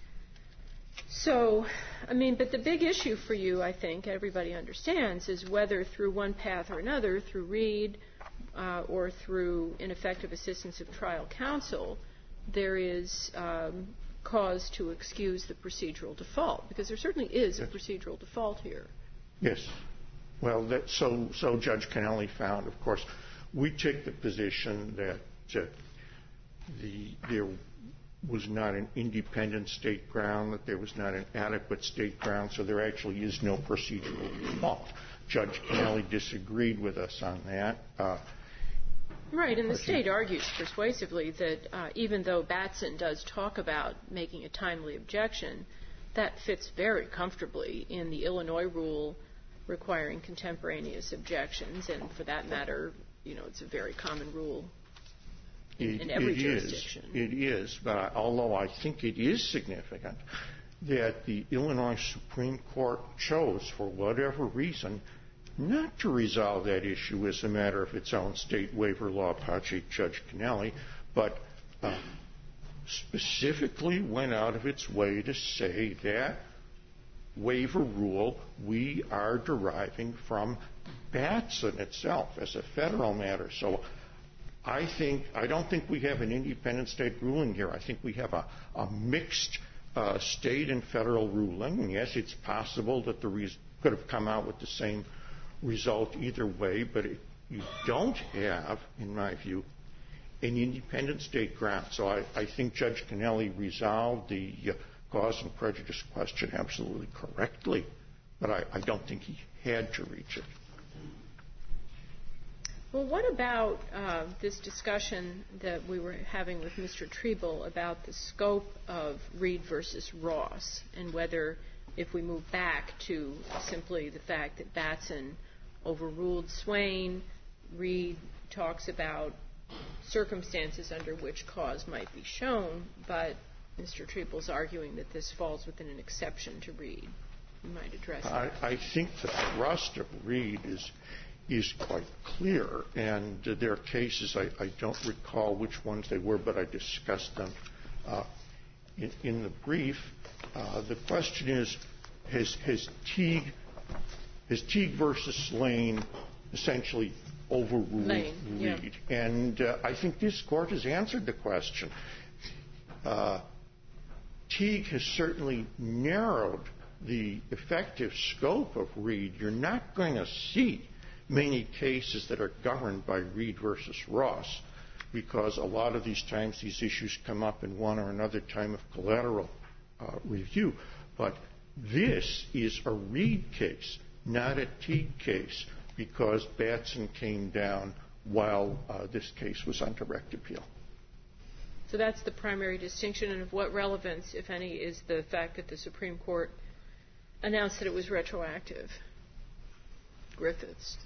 Speaker 3: so, I mean, but the big issue for you, I think, everybody understands, is whether through one path or another, through Reed, Uh, or through ineffective assistance of trial counsel, there is um, cause to excuse the procedural default, because there certainly is a procedural default here.
Speaker 5: Yes. Well, that, so, so Judge Cannelli found, of course, we take the position that uh, the, there was not an independent state ground, that there was not an adequate state ground, so there actually is no procedural default. Judge Cannelli disagreed with us on that. Uh,
Speaker 3: Right, and the state argues persuasively that uh, even though Batson does talk about making a timely objection, that fits very comfortably in the Illinois rule requiring contemporaneous objections, and for that matter, you know, it's a very common rule in,
Speaker 5: it,
Speaker 3: in every
Speaker 5: it
Speaker 3: jurisdiction.
Speaker 5: Is, it is, but I, although I think it is significant that the Illinois Supreme Court chose, for whatever reason, not to resolve that issue as a matter of its own state waiver law, Pace Judge Kennelly, but uh, specifically went out of its way to say that waiver rule we are deriving from Batson itself as a federal matter. So I think I don't think we have an independent state ruling here. I think we have a, a mixed uh, state and federal ruling. And yes, it's possible that the res- could have come out with the same result either way, but it, you don't have, in my view, an independent state ground. So I, I think Judge Kennelly resolved the uh, cause and prejudice question absolutely correctly, but I, I don't think he had to reach it.
Speaker 3: Well, what about uh, this discussion that we were having with Mister Treble about the scope of Reed versus Ross, and whether, if we move back to simply the fact that Batson overruled Swain, Reed talks about circumstances under which cause might be shown, but Mister Treble's arguing that this falls within an exception to Reed. You might address that.
Speaker 5: I, I think the thrust of Reed is is quite clear, and uh, there are cases, I, I don't recall which ones they were, but I discussed them uh, in, in the brief. Uh, the question is, has, has Teague has Teague versus Lane essentially overruled
Speaker 3: Lane,
Speaker 5: Reed?
Speaker 3: Yeah.
Speaker 5: And uh, I think this Court has answered the question. Uh, Teague has certainly narrowed the effective scope of Reed. You're not going to see many cases that are governed by Reed versus Ross, because a lot of these times these issues come up in one or another time of collateral uh, review. But this is a Reed case, not a Teague case, because Batson came down while uh, this case was on direct appeal.
Speaker 3: So that's the primary distinction, and of what relevance, if any, is the fact that the Supreme Court announced that it was retroactive? Griffiths.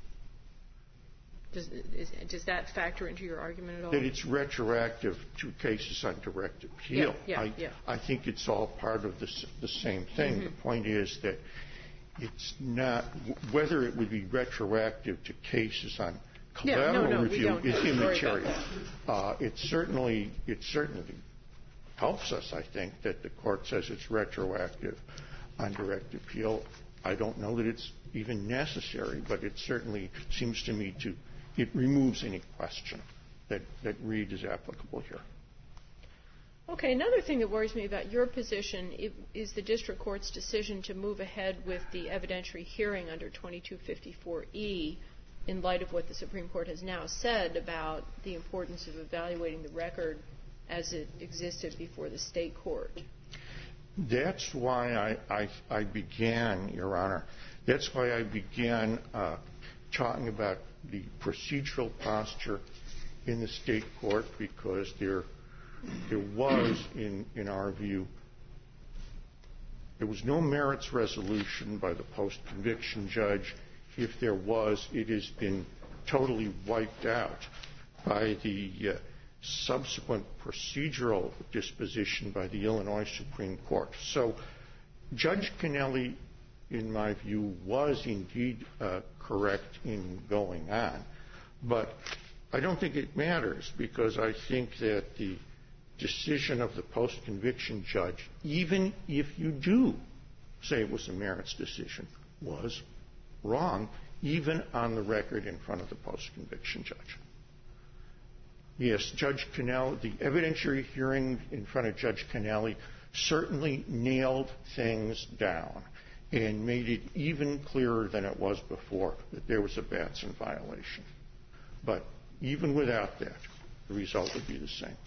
Speaker 3: Does, is, does that factor into your argument at all?
Speaker 5: That it's retroactive to cases on direct appeal.
Speaker 3: Yeah, yeah,
Speaker 5: I,
Speaker 3: yeah.
Speaker 5: I think it's all part of the, the same thing.
Speaker 3: Mm-hmm.
Speaker 5: The point is that it's not, whether it would be retroactive to cases on collateral
Speaker 3: yeah, no, no,
Speaker 5: review is immaterial.
Speaker 3: Uh,
Speaker 5: it certainly, it certainly helps us, I think, that the Court says it's retroactive on direct appeal. I don't know that it's even necessary, but it certainly seems to me to it removes any question that, that Reed is applicable here.
Speaker 3: Okay, another thing that worries me about your position is the district court's decision to move ahead with the evidentiary hearing under twenty-two fifty-four E in light of what the Supreme Court has now said about the importance of evaluating the record as it existed before the state court.
Speaker 5: That's why I, I, I began, Your Honor, that's why I began uh, talking about the procedural posture in the state court, because there, there was, in, in our view, there was no merits resolution by the post-conviction judge. If there was, it has been totally wiped out by the uh, subsequent procedural disposition by the Illinois Supreme Court. So Judge Kennelly, in my view, was indeed uh, correct in going on. But I don't think it matters, because I think that the decision of the post-conviction judge, even if you do say it was a merits decision, was wrong, even on the record in front of the post-conviction judge. Yes, Judge Kennelly, the evidentiary hearing in front of Judge Kennelly certainly nailed things down and made it even clearer than it was before that there was a Batson violation. But even without that, the result would be the same.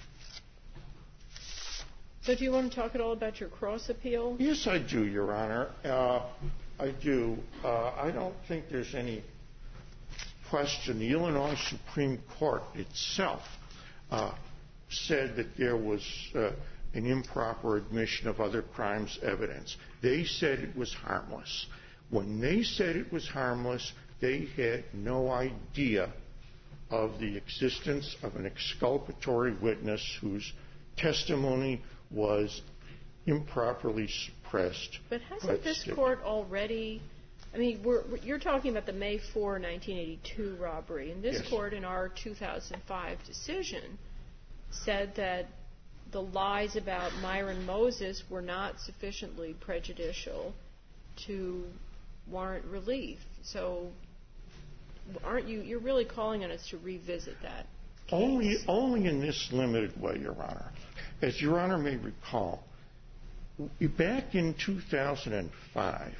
Speaker 3: So do you want to talk at all about your cross appeal?
Speaker 5: Yes, I do, Your Honor. Uh, I do. Uh, I don't think there's any question. The Illinois Supreme Court itself uh, said that there was uh, an improper admission of other crimes evidence. They said it was harmless. When they said it was harmless, they had no idea of the existence of an exculpatory witness whose testimony was improperly suppressed.
Speaker 3: But hasn't this
Speaker 5: state.
Speaker 3: court already, I mean, we're, you're talking about the May fourth, nineteen eighty-two robbery, and this
Speaker 5: Yes.
Speaker 3: court in our two thousand five decision said that the lies about Myron Moses were not sufficiently prejudicial to warrant relief. So aren't you, you're really calling on us to revisit that case.
Speaker 5: Only, only in this limited way, Your Honor. As Your Honor may recall, back in two thousand five,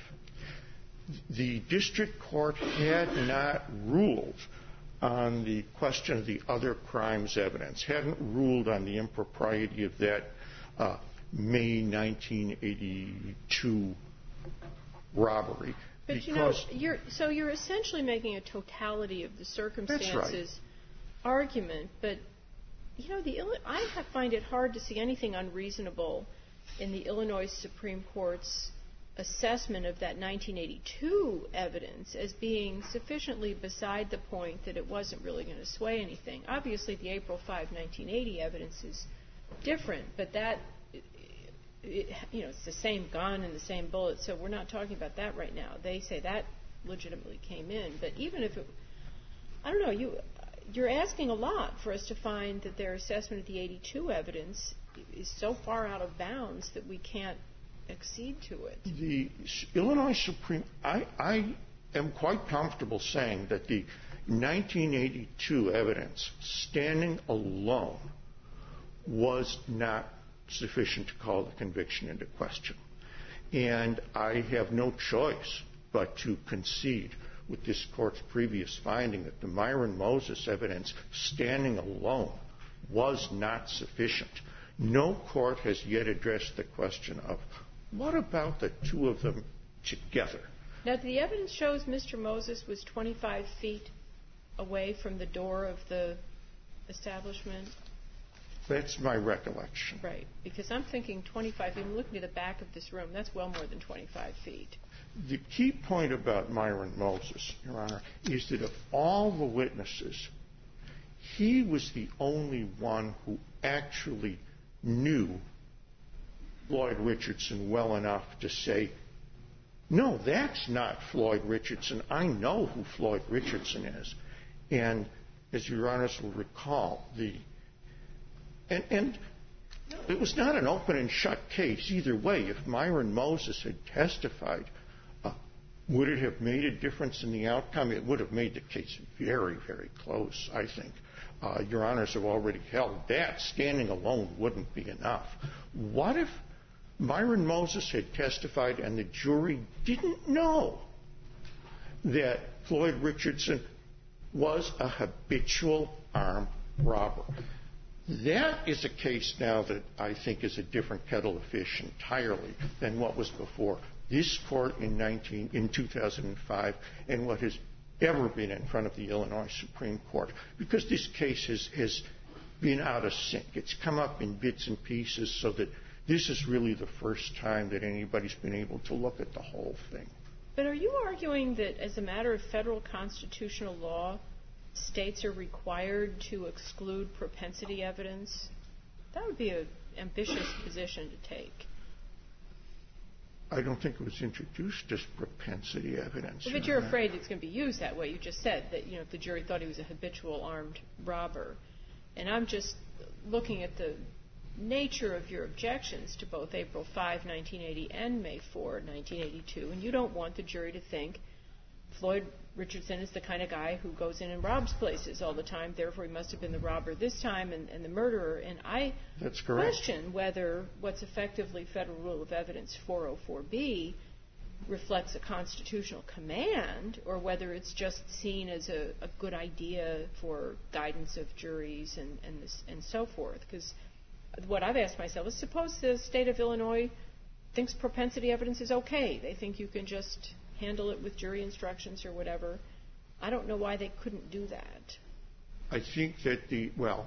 Speaker 5: the district court had not ruled on the question of the other crimes evidence, hadn't ruled on the impropriety of that uh, May nineteen eighty-two robbery.
Speaker 3: But you know, you're, so you're essentially making a totality of the circumstances
Speaker 5: right.
Speaker 3: argument, but you know, the I find it hard to see anything unreasonable in the Illinois Supreme Court's assessment of that nineteen eighty-two evidence as being sufficiently beside the point that it wasn't really going to sway anything. Obviously, the April fifth, nineteen eighty evidence is different, but that, it, you know, it's the same gun and the same bullet, so we're not talking about that right now. They say that legitimately came in, but even if it, I don't know, you, you're asking a lot for us to find that their assessment of the eighty-two evidence is so far out of bounds that we can't accede to it.
Speaker 5: The Illinois Supreme, I, I am quite comfortable saying that the nineteen eighty-two evidence, standing alone, was not sufficient to call the conviction into question. And I have no choice but to concede with this court's previous finding that the Myron Moses evidence, standing alone, was not sufficient. No court has yet addressed the question of what about the two of them together?
Speaker 3: Now, the evidence shows Mister Moses was twenty-five feet away from the door of the establishment.
Speaker 5: That's my recollection.
Speaker 3: Right, because I'm thinking twenty-five feet. I'm looking at the back of this room. That's well more than twenty-five feet.
Speaker 5: The key point about Myron Moses, Your Honor, is that of all the witnesses, he was the only one who actually knew Floyd Richardson well enough to say, no, that's not Floyd Richardson. I know who Floyd Richardson is. And as Your Honors will recall, the and, and it was not an open and shut case either way. If Myron Moses had testified, uh, would it have made a difference in the outcome? It would have made the case very, very close, I think. Uh, Your Honors have already held that. Standing alone wouldn't be enough. What if Myron Moses had testified and the jury didn't know that Floyd Richardson was a habitual armed robber? That is a case now that I think is a different kettle of fish entirely than what was before this court in, nineteen, in two thousand five and what has ever been in front of the Illinois Supreme Court, because this case has, has been out of sync. It's come up in bits and pieces so that this is really the first time that anybody's been able to look at the whole thing.
Speaker 3: But are you arguing that as a matter of federal constitutional law, states are required to exclude propensity evidence? That would be an ambitious position to take.
Speaker 5: I don't think it was introduced as propensity evidence.
Speaker 3: But you're afraid it's going to be used that way. You just said that, you know, if the jury thought he was a habitual armed robber. And I'm just looking at the nature of your objections to both April fifth, nineteen eighty and May fourth, nineteen eighty-two, and you don't want the jury to think Floyd Richardson is the kind of guy who goes in and robs places all the time, therefore he must have been the robber this time and, and the murderer. And I
Speaker 5: That's correct.
Speaker 3: question whether what's effectively Federal Rule of Evidence four oh four B reflects a constitutional command or whether it's just seen as a, a good idea for guidance of juries and, and, this, and so forth. Because what I've asked myself is, suppose the state of Illinois thinks propensity evidence is okay. They think you can just handle it with jury instructions or whatever. I don't know why they couldn't do that.
Speaker 5: I think that the, well,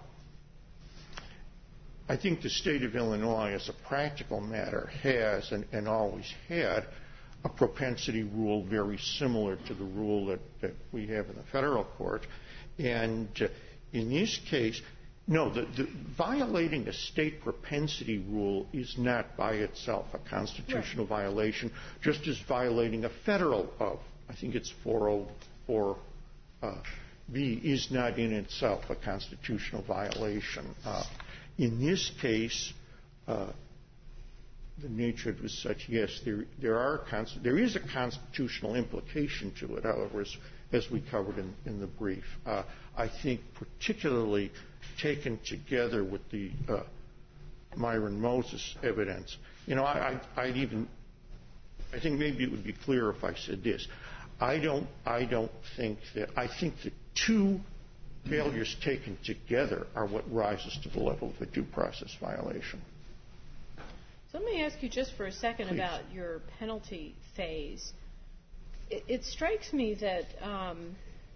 Speaker 5: I think the state of Illinois, as a practical matter, has and, and always had a propensity rule very similar to the rule that, that we have in the federal court. And uh, in this case, No, the, the violating a state propensity rule is not by itself a constitutional right. violation, just as violating a federal, uh, I think it's four oh four uh, B, is not in itself a constitutional violation. Uh, in this case, uh, the nature of it was such, yes, there, there, are there is a constitutional implication to it, however, as, as we covered in, in the brief. Uh, I think particularly taken together with the uh, Myron Moses evidence. You know, I, I, I'd even, I think maybe it would be clearer if I said this. I don't, I don't think that, I think the two failures taken together are what rises to the level of a due process violation.
Speaker 3: So let me ask you just for a second
Speaker 5: Please.
Speaker 3: about your penalty phase. It, it strikes me that um,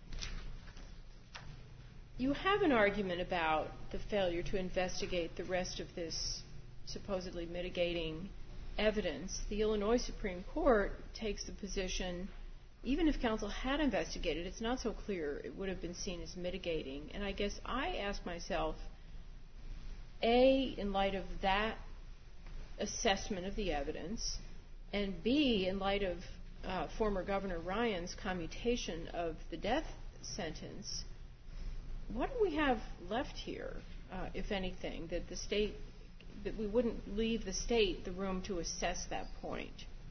Speaker 3: you have an argument about the failure to investigate the rest of this supposedly mitigating evidence. The Illinois Supreme Court takes the position, even if counsel had investigated, it's not so clear it would have been seen as mitigating. And I guess I ask myself, A, in light of that assessment of the evidence, and B, in light of uh, former Governor Ryan's commutation of the death sentence, what do we have left here, uh, if anything, that the state, that we wouldn't leave the state the room to assess that point?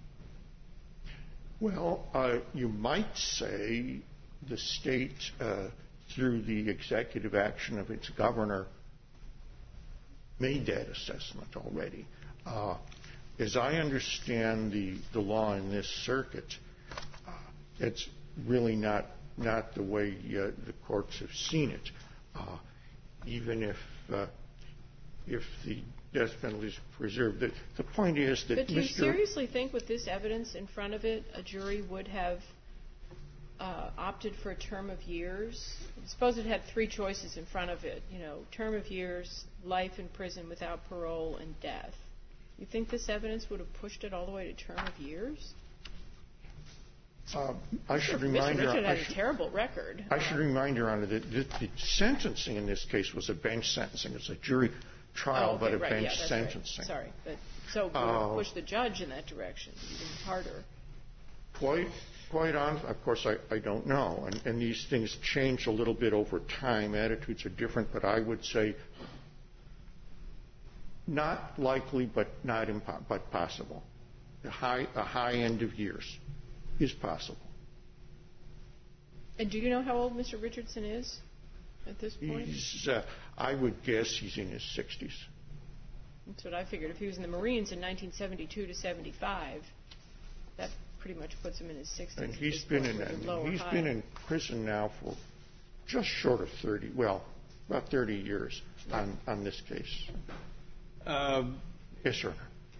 Speaker 5: Well, uh, you might say the state, uh, through the executive action of its governor, made that assessment already. Uh, as I understand the, the law in this circuit, uh, it's really not not the way uh, the courts have seen it. Uh, even if uh, if the death penalty is preserved, the, the point is that.
Speaker 3: But do you
Speaker 5: Mister
Speaker 3: seriously think, with this evidence in front of it, a jury would have uh, opted for a term of years? Suppose it had three choices in front of it, you know, term of years, life in prison without parole, and death. You think this evidence would have pushed it all the way to term of years?
Speaker 5: Uh, I should
Speaker 3: Mister
Speaker 5: remind
Speaker 3: Richard
Speaker 5: you.
Speaker 3: had
Speaker 5: I
Speaker 3: a
Speaker 5: should,
Speaker 3: terrible record.
Speaker 5: I should remind Your Honor that the, the sentencing in this case was a bench sentencing. It's a jury trial,
Speaker 3: oh, okay,
Speaker 5: but a
Speaker 3: right.
Speaker 5: bench
Speaker 3: yeah, that's
Speaker 5: sentencing.
Speaker 3: Right. Sorry, but so
Speaker 5: uh,
Speaker 3: push the judge in that direction even harder.
Speaker 5: Quite, quite honest. Of course, I, I don't know, and, and these things change a little bit over time. Attitudes are different, but I would say not likely, but not impo- but possible. A high, a high end of years is possible.
Speaker 3: And do you know how old Mister Richardson is at this point?
Speaker 5: He's, uh, I would guess he's in his sixties.
Speaker 3: That's what I figured. If he was in the Marines in nineteen seventy-two to seventy-five, that pretty much puts him in his sixties.
Speaker 5: And he's been in
Speaker 3: lower
Speaker 5: he's
Speaker 3: high.
Speaker 5: been in prison now for just short of thirty. Well, about thirty years on on this case.
Speaker 1: Um,
Speaker 5: yes, sir.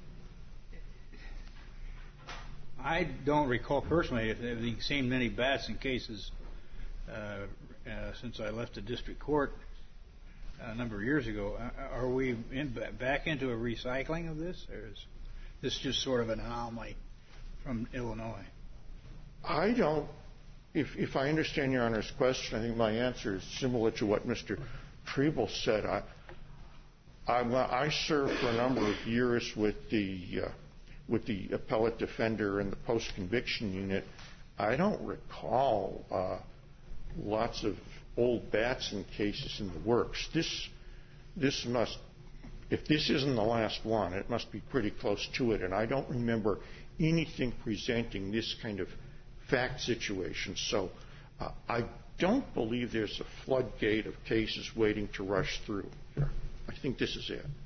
Speaker 1: I don't recall personally having seen many Batson cases uh, uh, since I left the district court a number of years ago. Are we in, back into a recycling of this, or is this just sort of an anomaly from Illinois? I
Speaker 5: don't. If, if I understand Your Honor's question, I think my answer is similar to what Mister Treble said. I, I, I served for a number of years with the uh, with the appellate defender and the post-conviction unit. I don't recall uh, lots of old Batson cases in the works. This this must, if this isn't the last one, it must be pretty close to it. And I don't remember anything presenting this kind of fact situation. So uh, I don't believe there's a floodgate of cases waiting to rush through here. I think this is it.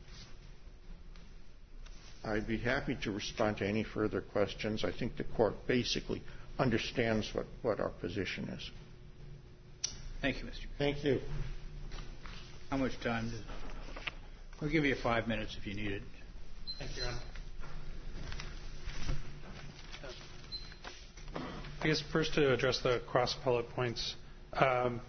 Speaker 5: I'd be happy to respond to any further questions. I think the court basically understands what, what our position is.
Speaker 1: Thank you, Mister
Speaker 5: Thank you.
Speaker 1: How much time? Does, we'll give you five minutes if you need it.
Speaker 2: Thank you, Your Honor. I guess first to address the cross-appellate points. Um,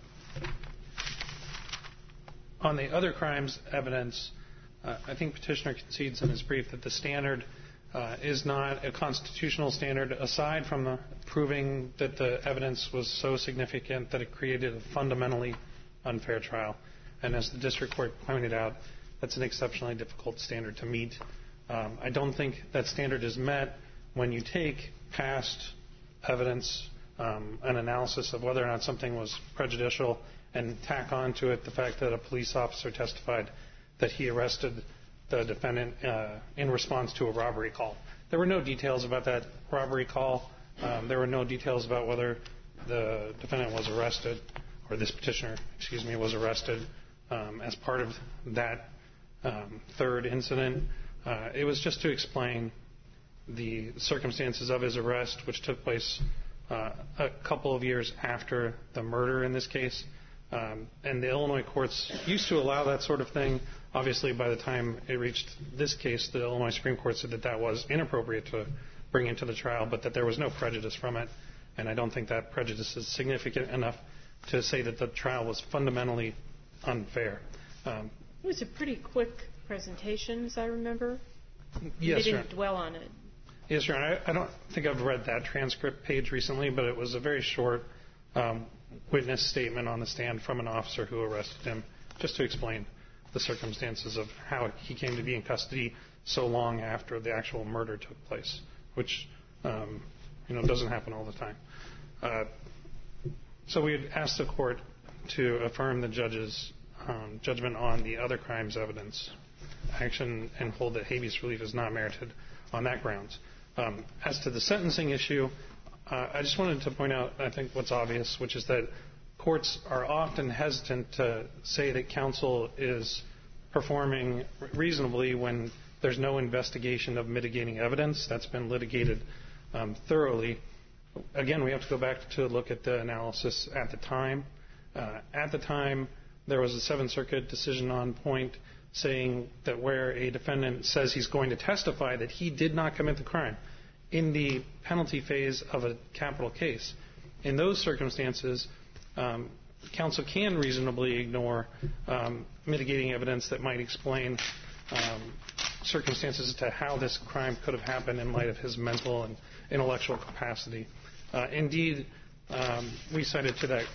Speaker 2: on the other crimes evidence, uh, I think Petitioner concedes in his brief that the standard uh, is not a constitutional standard, aside from the proving that the evidence was so significant that it created a fundamentally unfair trial. And as the district court pointed out, that's an exceptionally difficult standard to meet. Um, I don't think that standard is met when you take past evidence, um, an analysis of whether or not something was prejudicial, and tack on to it the fact that a police officer testified that he arrested the defendant uh, in response to a robbery call. There were no details about that robbery call. Um, there were no details about whether the defendant was arrested, or this petitioner, excuse me, was arrested um, as part of that um, third incident. Uh, it was just to explain the circumstances of his arrest, which took place uh, a couple of years after the murder in this case. Um, and the Illinois courts used to allow that sort of thing. Obviously, by the time it reached this case, the Illinois Supreme Court said that that was inappropriate to bring into the trial, but that there was no prejudice from it. And I don't think that prejudice is significant enough to say that the trial was fundamentally unfair. Um,
Speaker 3: it was a pretty quick presentation, as I remember.
Speaker 2: Yes,
Speaker 3: they
Speaker 2: Your
Speaker 3: didn't dwell on it.
Speaker 2: Yes, Your Honor. I, I don't think I've read that transcript page recently, but it was a very short um, witness statement on the stand from an officer who arrested him, just to explain the circumstances of how he came to be in custody so long after the actual murder took place, which um, you know doesn't happen all the time. Uh, so we had asked the court to affirm the judge's um, judgment on the other crimes evidence action and hold that habeas relief is not merited on that grounds. Um, as to the sentencing issue, uh, I just wanted to point out, I think, what's obvious, which is that courts are often hesitant to say that counsel is performing reasonably when there's no investigation of mitigating evidence. That's been litigated um, thoroughly. Again, we have to go back to look at the analysis at the time. Uh, at the time, there was a Seventh Circuit decision on point saying that where a defendant says he's going to testify that he did not commit the crime in the penalty phase of a capital case, in those circumstances, um, counsel can reasonably ignore um, mitigating evidence that might explain um, circumstances as to how this crime could have happened in light of his mental and intellectual capacity. Uh, indeed, um, we cited to that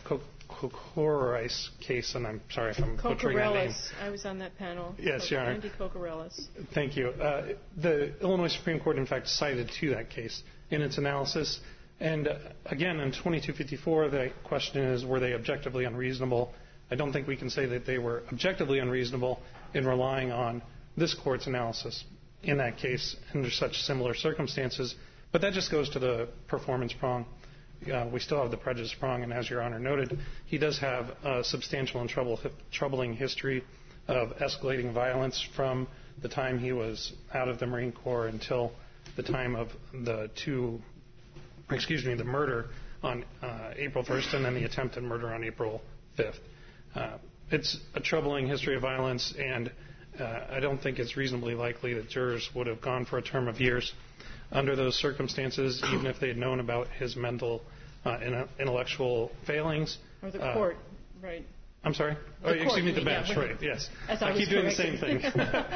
Speaker 2: Kokoris case, and I'm sorry if I'm butchering that name.
Speaker 3: I was on that panel.
Speaker 2: Yes, Your Honor.
Speaker 3: Andy Kokorelis. Thank
Speaker 2: you. Uh, the Illinois Supreme Court, in fact, cited to that case in its analysis. And uh, again, in twenty-two fifty-four, the question is, were they objectively unreasonable? I don't think we can say that they were objectively unreasonable in relying on this court's analysis in that case under such similar circumstances. But that just goes to the performance prong. Uh, we still have the prejudice prong, and as Your Honor noted, he does have a substantial and trouble, troubling history of escalating violence from the time he was out of the Marine Corps until the time of the two, excuse me, the murder on uh, April first and then the attempted murder on April fifth. Uh, it's a troubling history of violence, and uh, I don't think it's reasonably likely that jurors would have gone for a term of years under those circumstances, even if they had known about his mental uh, intellectual failings.
Speaker 3: Or the court, uh, right.
Speaker 2: I'm sorry?
Speaker 3: The
Speaker 2: oh,
Speaker 3: court,
Speaker 2: excuse me, the
Speaker 3: yeah,
Speaker 2: bench, right, yes.
Speaker 3: I,
Speaker 2: I keep doing the same thing.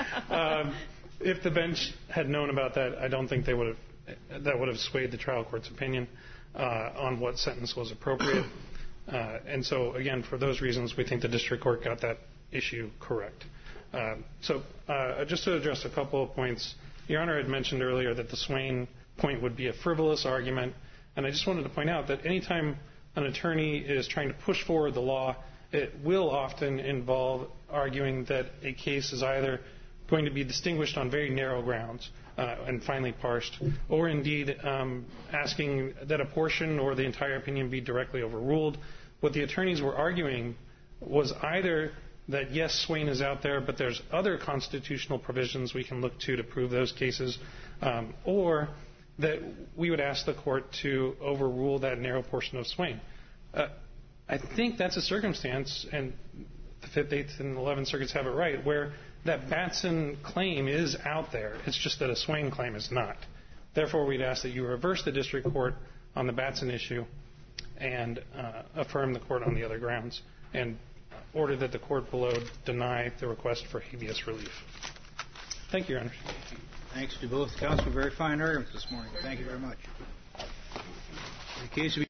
Speaker 2: um, if the bench had known about that, I don't think they would have, that would have swayed the trial court's opinion uh, on what sentence was appropriate. Uh, and so, again, for those reasons, we think the district court got that issue correct. Uh, so uh, just to address a couple of points, Your Honor had mentioned earlier that the Swain point would be a frivolous argument, and I just wanted to point out that anytime an attorney is trying to push forward the law, it will often involve arguing that a case is either going to be distinguished on very narrow grounds uh, and finally parsed, or indeed um, asking that a portion or the entire opinion be directly overruled. What the attorneys were arguing was either that, yes, Swain is out there, but there's other constitutional provisions we can look to to prove those cases, um, or that we would ask the court to overrule that narrow portion of Swain. Uh, I think that's a circumstance, and the Fifth, Eighth, and Eleventh Circuits have it right, where that Batson claim is out there. It's just that a Swain claim is not. Therefore, we'd ask that you reverse the district court on the Batson issue and uh, affirm the court on the other grounds, and order that the court below deny the request for habeas relief. Thank you, Your Honor.
Speaker 1: Thanks to both counsel. Very fine arguments this morning. Thank you very much. The case